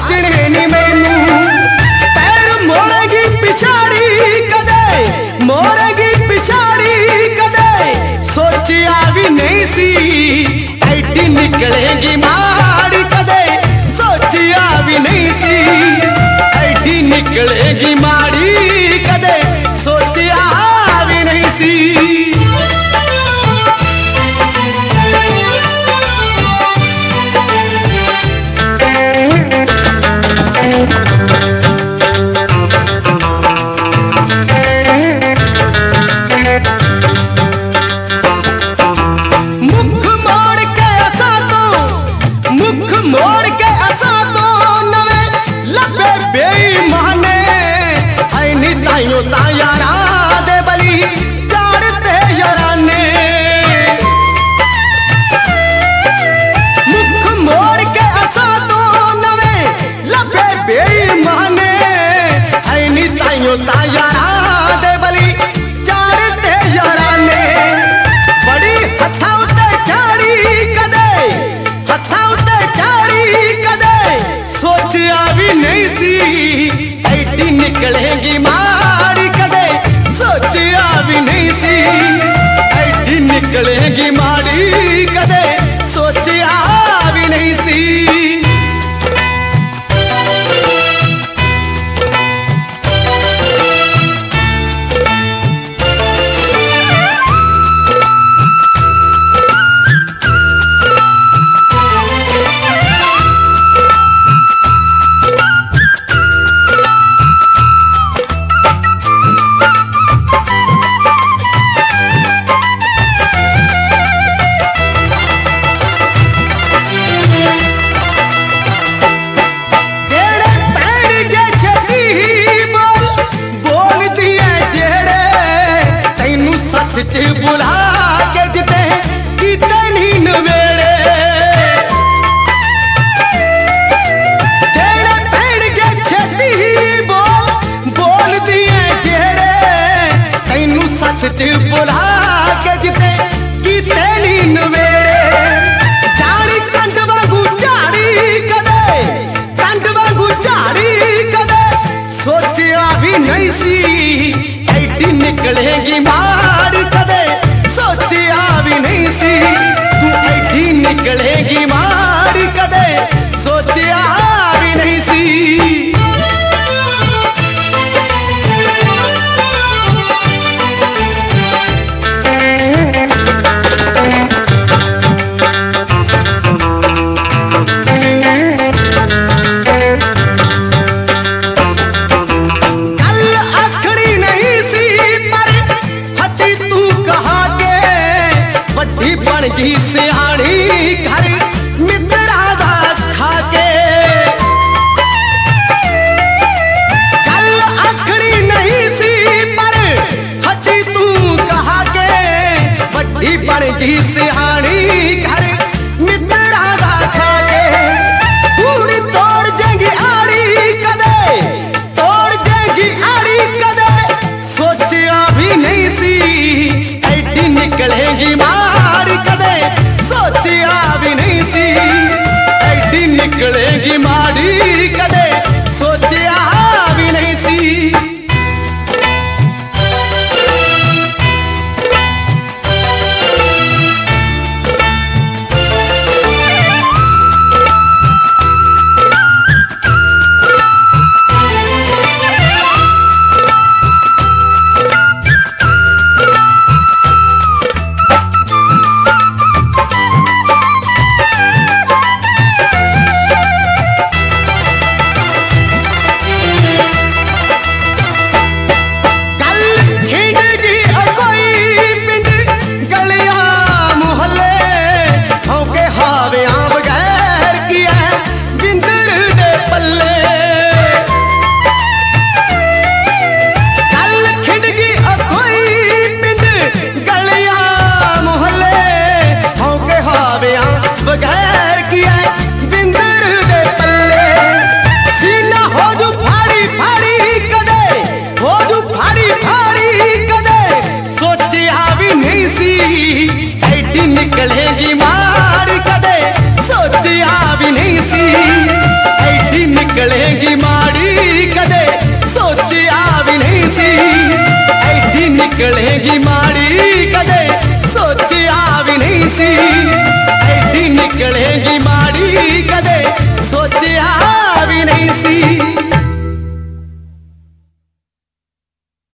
बचने नी मैनू पैर मोड़ेगी पिछाड़ी कदे मोड़ेगी पिछाड़ी कदे सोचिया भी नहीं सी ऐडी निकलेगी माड़ी कदे सोचिया भी नहीं सी ऐडी निकलेगी माड़ी कदे सोचिया भी नहीं सी। मोड़ के असा तो नवे लबे बेईमाने है नी ताइयों तायारा दे बली चाड़ते याराने मुख मोड़ के असा तो नवे लबे बेईमाने है नी ताइयों तायारा दे बली चाड़ते याराने बड़ी हथा उते चाड़ी कदे हथा सोचिया भी नहीं सी ऐडी निकलेगी माड़ी कदे सोचिया भी नहीं सी ऐडी निकलेगी माड़ी कदे सोचिया भी नहीं सी। बुला के जिते कितनी नवेड़े तेरे पेड़ के छेती बोल दिए जेड़े तैनू सच बुला के जिते कितनी नवेड़े जानी कंड वांगू झाड़ी कदे सोचिया भी नहीं सी ऐडी निकलेगी माड़ी कदे सोचिया भी नहीं सी तू ऐडी निकलेगी माड़ी कदे सोचिया भी नहीं सी। बन सियाणी घर मित्रा दा खाके कल आखड़ी नहीं सी पर हटी तू कहा के बड़ी बन गई सियाणी घर मित्रा दा खाके पूरी तोड़ जाएगी आड़ी कदे सोचिया भी नहीं सी ऐडी निकलेगी माड़ी कदे सोचिया भी नहीं सी ऐडी निकलेगी माड़ी कदे सोचिया भी नहीं सी। निकले